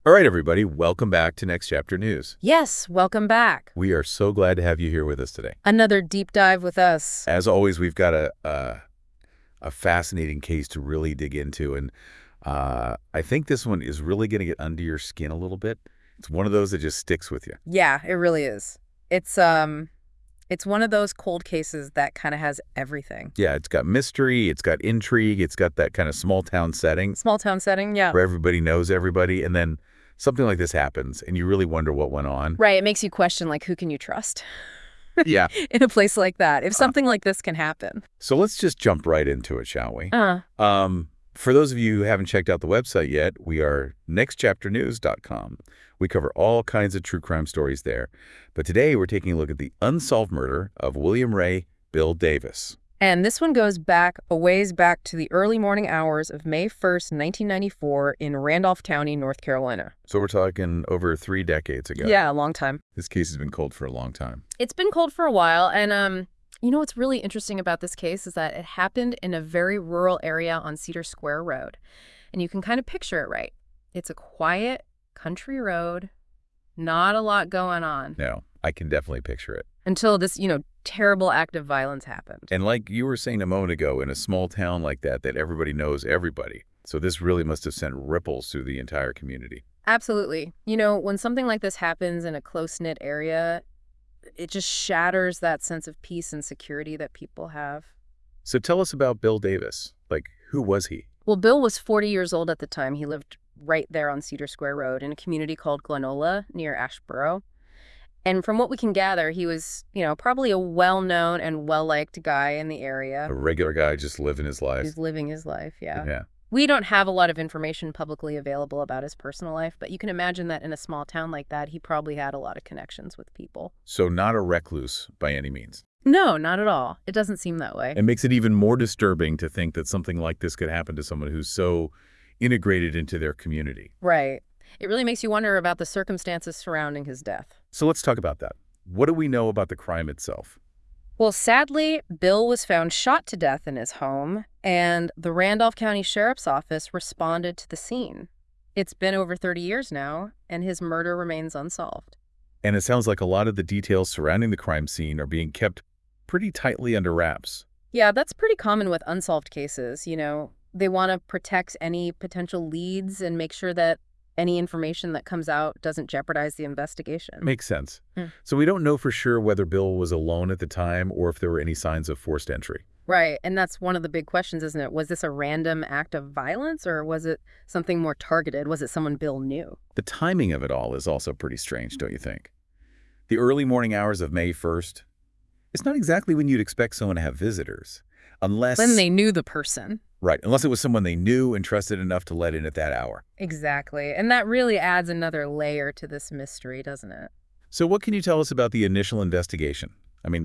All right, everybody, welcome back to Next Chapter News. Yes, welcome back. We are so glad to have you here with us today. Another deep dive with us. As always, we've got a fascinating case to really dig into, and I think this one is really going to get under your skin a little bit. It's one of those that just sticks with you. Yeah, it really is. It's one of those cold cases that kind of has everything. Yeah, it's got mystery, it's got intrigue, it's got that kind of small town setting Small town setting, yeah. where everybody knows everybody, and then something like this happens, and you really wonder what went on. Right, it makes you question, like, who can you trust Yeah. in a place like that if something like this can happen? So let's just jump right into it, shall we? Uh, For those of you who haven't checked out the website yet, we are nextchapternews.com. We cover all kinds of true crime stories there. But today we're taking a look at the unsolved murder of William Ray Bill Davis. and this one goes back a ways back to the early morning hours of May 1st, 1994 in Randolph County, North Carolina. So we're talking over 3 decades ago. Yeah, a long time. This case has been cold for a long time. It's been cold for a while, and you know what's really interesting about this case is that it happened in a very rural area on Cedar Square Road. And you can kind of picture it right. It's a quiet country road, not a lot going on No, I can definitely picture it. until this, terrible act of violence happened. And like you were saying a moment ago, in a small town like that everybody knows everybody. So this really must have sent ripples through the entire community. Absolutely. When something like this happens in a close-knit area, it just shatters that sense of peace and security that people have. So tell us about Bill Davis. Like, who was he? Well, Bill was 40 years old at the time. He lived right there on Cedar Square Road in a community called Glenola near Asheboro. And from what we can gather, he was, probably a well-known and well-liked guy in the area. A regular guy just living his life. He's living his life, yeah. Yeah. We don't have a lot of information publicly available about his personal life, but you can imagine that in a small town like that, he probably had a lot of connections with people. So not a recluse by any means. No, not at all. It doesn't seem that way. It makes it even more disturbing to think that something like this could happen to someone who's so integrated into their community. Right. It really makes you wonder about the circumstances surrounding his death. So let's talk about that. What do we know about the crime itself? Well, sadly, Bill was found shot to death in his home, and the Randolph County Sheriff's Office responded to the scene. It's been over 30 years now, and his murder remains unsolved. And it sounds like a lot of the details surrounding the crime scene are being kept pretty tightly under wraps. Yeah, that's pretty common with unsolved cases. They want to protect any potential leads and make sure that any information that comes out doesn't jeopardize the investigation. Makes sense. Mm. So we don't know for sure whether Bill was alone at the time or if there were any signs of forced entry. Right, and that's one of the big questions, isn't it? Was this a random act of violence, or was it something more targeted? Was it someone Bill knew? The timing of it all is also pretty strange, don't you think? The early morning hours of May 1st, it's not exactly when you'd expect someone to have visitors. Unless... When they knew the person. Right, unless it was someone they knew and trusted enough to let in at that hour. Exactly, and that really adds another layer to this mystery, doesn't it? So what can you tell us about the initial investigation? I mean,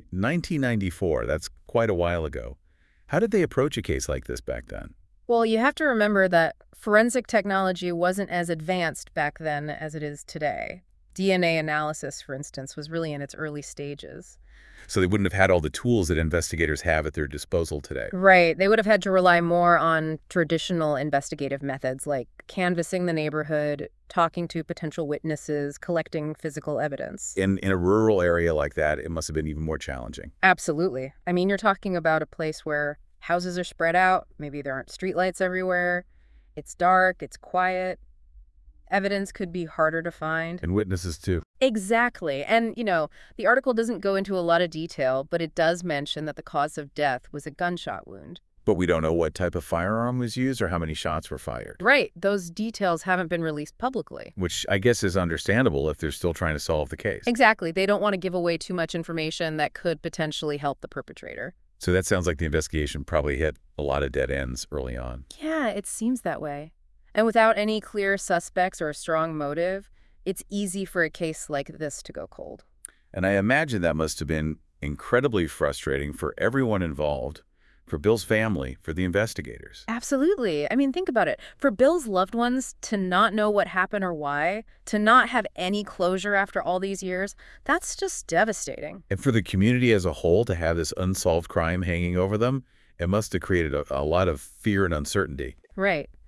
1994, that's quite a while ago. How did they approach a case like this back then? Well, you have to remember that forensic technology wasn't as advanced back then as it is today. DNA analysis, for instance, was really in its early stages. So they wouldn't have had all the tools that investigators have at their disposal today. Right. They would have had to rely more on traditional investigative methods like canvassing the neighborhood, talking to potential witnesses, collecting physical evidence. In a rural area like that, it must have been even more challenging. Absolutely. I mean, you're talking about a place where houses are spread out, maybe there aren't streetlights everywhere, it's dark, it's quiet. Evidence could be harder to find. And witnesses, too. Exactly. And, the article doesn't go into a lot of detail, but it does mention that the cause of death was a gunshot wound. But we don't know what type of firearm was used or how many shots were fired. Right. Those details haven't been released publicly. Which I guess is understandable if they're still trying to solve the case. Exactly. They don't want to give away too much information that could potentially help the perpetrator. So that sounds like the investigation probably hit a lot of dead ends early on. Yeah, it seems that way. And without any clear suspects or a strong motive, it's easy for a case like this to go cold. And I imagine that must have been incredibly frustrating for everyone involved, for Bill's family, for the investigators. Absolutely. I mean, think about it. For Bill's loved ones to not know what happened or why, to not have any closure after all these years, that's just devastating. And for the community as a whole to have this unsolved crime hanging over them, it must have created a lot of fear and uncertainty. Right.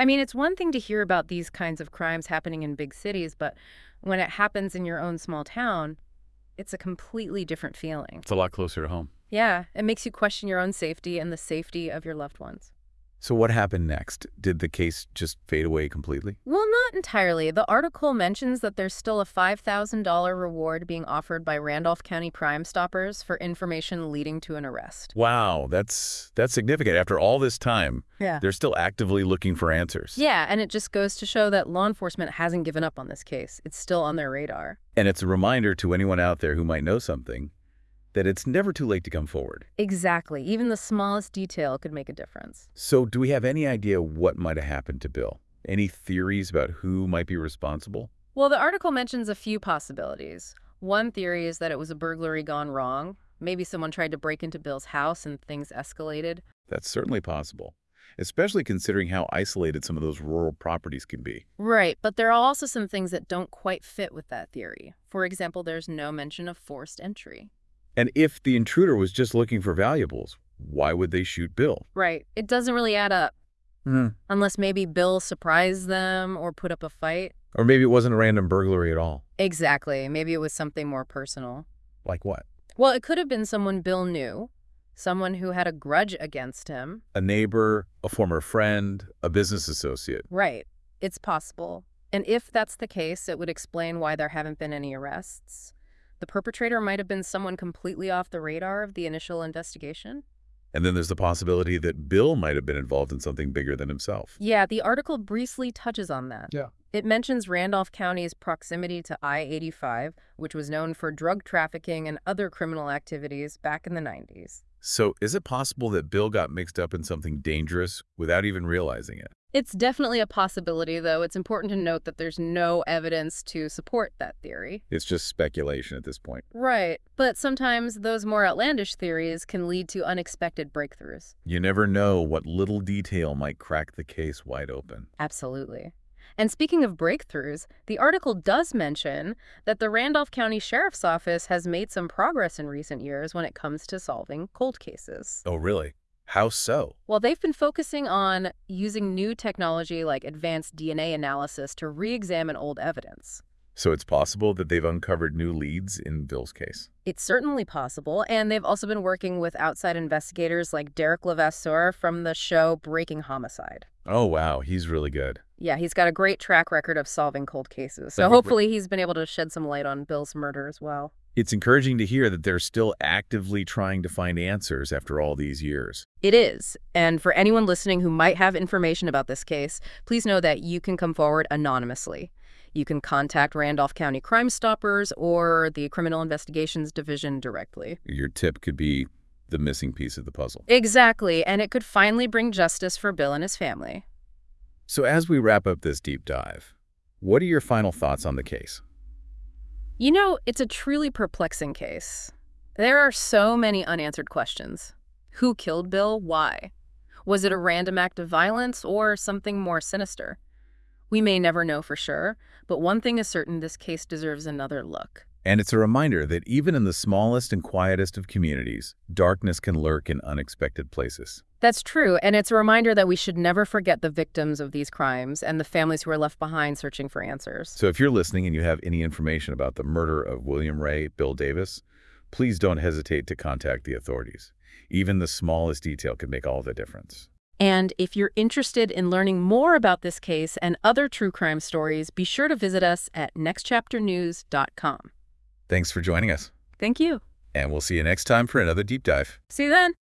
I mean, it's one thing to hear about these kinds of crimes happening in big cities, but when it happens in your own small town, it's a completely different feeling. It's a lot closer to home. Yeah, it makes you question your own safety and the safety of your loved ones. So what happened next? Did the case just fade away completely? Well, not entirely. The article mentions that there's still a $5,000 reward being offered by Randolph County Crime Stoppers for information leading to an arrest. Wow, that's significant. After all this time, Yeah. they're still actively looking for answers. Yeah, and it just goes to show that law enforcement hasn't given up on this case. It's still on their radar. And it's a reminder to anyone out there who might know something that it's never too late to come forward. Exactly. Even the smallest detail could make a difference. So do we have any idea what might have happened to Bill? Any theories about who might be responsible? Well, the article mentions a few possibilities. One theory is that it was a burglary gone wrong. Maybe someone tried to break into Bill's house and things escalated. That's certainly possible, especially considering how isolated some of those rural properties can be. Right, but there are also some things that don't quite fit with that theory. For example, there's no mention of forced entry. And if the intruder was just looking for valuables, why would they shoot Bill? Right, it doesn't really add up. Unless maybe Bill surprised them or put up a fight. Or maybe it wasn't a random burglary at all. Exactly, maybe it was something more personal. Like what? Well, it could have been someone Bill knew, someone who had a grudge against him. A neighbor, a former friend, a business associate. Right, it's possible. And if that's the case, it would explain why there haven't been any arrests. The perpetrator might have been someone completely off the radar of the initial investigation. And then there's the possibility that Bill might have been involved in something bigger than himself. Yeah, the article briefly touches on that. Yeah. It mentions Randolph County's proximity to I-85, which was known for drug trafficking and other criminal activities back in the 90s. So is it possible that Bill got mixed up in something dangerous without even realizing it? It's definitely a possibility, though. It's important to note that there's no evidence to support that theory. It's just speculation at this point. Right, but sometimes those more outlandish theories can lead to unexpected breakthroughs. You never know what little detail might crack the case wide open. Absolutely. And speaking of breakthroughs, the article does mention that the Randolph County Sheriff's Office has made some progress in recent years when it comes to solving cold cases. Oh, really? How so? Well, they've been focusing on using new technology like advanced DNA analysis to re-examine old evidence. So it's possible that they've uncovered new leads in Bill's case. It's certainly possible, and they've also been working with outside investigators like Derek Levasseur from the show Breaking Homicide. Oh, wow. He's really good. Yeah, he's got a great track record of solving cold cases, so hopefully he's been able to shed some light on Bill's murder as well. It's encouraging to hear that they're still actively trying to find answers after all these years. It is, and for anyone listening who might have information about this case, please know that you can come forward anonymously. You can contact Randolph County Crime Stoppers or the Criminal Investigations Division directly. Your tip could be the missing piece of the puzzle. Exactly, and it could finally bring justice for Bill and his family. So as we wrap up this deep dive, what are your final thoughts on the case? You know, it's a truly perplexing case. There are so many unanswered questions. Who killed Bill? Why? Was it a random act of violence or something more sinister? We may never know for sure, but one thing is certain, this case deserves another look. And it's a reminder that even in the smallest and quietest of communities, darkness can lurk in unexpected places. That's true, and it's a reminder that we should never forget the victims of these crimes and the families who are left behind searching for answers. So if you're listening and you have any information about the murder of William Ray Bill Davis, please don't hesitate to contact the authorities. Even the smallest detail could make all the difference. And if you're interested in learning more about this case and other true crime stories, be sure to visit us at nextchapternews.com. Thanks for joining us. Thank you. And we'll see you next time for another deep dive. See you then.